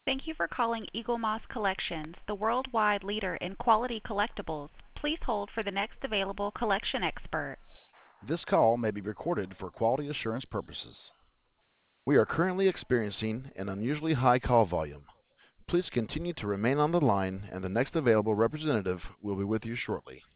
Thank you for calling Eagle Moss Collections, the worldwide leader in quality collectibles. Please hold for the next available collection expert. This call may be recorded for quality assurance purposes. We are currently experiencing an unusually high call volume. Please continue to remain on the line, and the next available representative will be with you shortly.